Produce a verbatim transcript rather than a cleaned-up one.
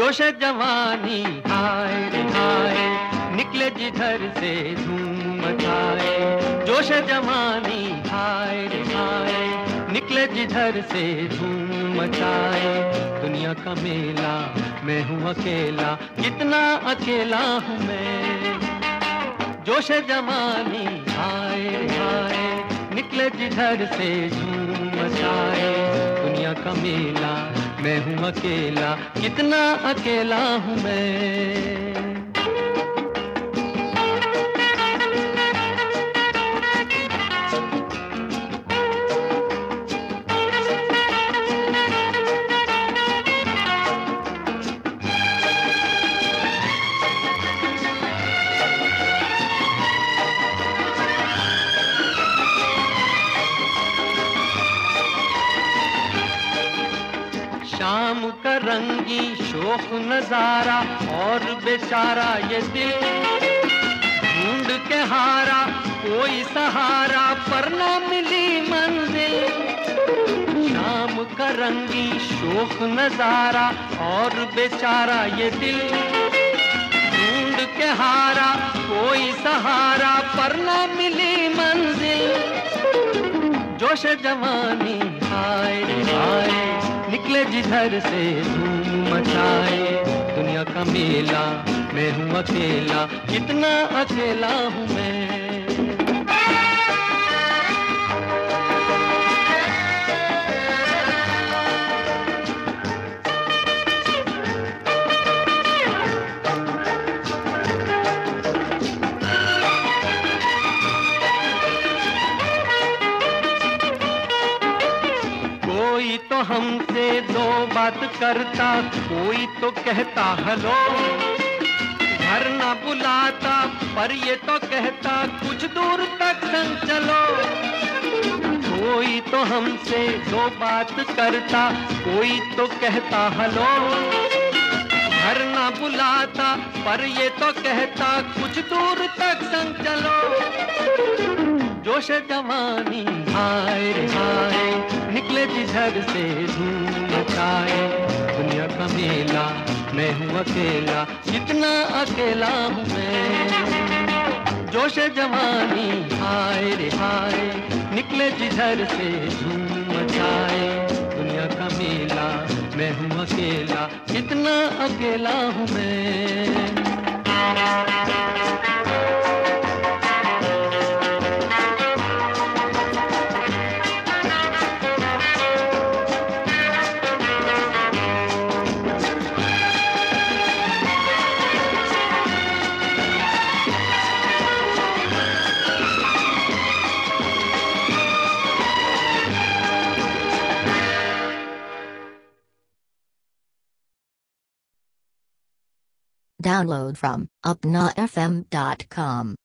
जोश जवानी हाय रे हाय, निकले जिधर से धूम मचाए। जोश जवानी हाय रे हाय, निकले जिधर से धूम मचाए। दुनिया का मेला मैं हूँ अकेला, कितना अकेला हूँ मैं। जोश जवानी हाय रे हाय, निकले जिधर से धूम मचाए। दुनिया का मेला मैं हूँ अकेला, कितना अकेला हूँ मैं। शाम का रंगी शोक नजारा और बेचारा ये दिल ढूंढ के हारा कोई सहारा पर ना मिली मंजिल। शाम का रंगी शोक नजारा और बेचारा ये दिल ढूंढ के हारा कोई सहारा पर ना मिली मंजिल। जोश जवानी हाय रे हाय, निकले जिधर से धूम मचाए। दुनिया का मेला मैं हूँ अकेला, कितना अकेला हूँ मैं। कोई तो हमसे दो बात करता, कोई तो कहता हेलो। घर ना बुलाता पर ये तो कहता कुछ दूर तक संग चलो। कोई तो हमसे दो बात करता, कोई तो कहता हेलो। घर ना बुलाता पर ये तो कहता कुछ दूर तक संग चलो। जोश जवानी हाय रे हाय, निकले जिधर से धूम मचाए। दुनिया का मेला मैं हूँ अकेला, कितना अकेला हूँ मैं। जोश जवानी हाय रे हाय, निकले जिधर से धूम मचाए। दुनिया का मेला मैं हूँ अकेला, कितना अकेला हूँ मैं। Download from upna f m dot com.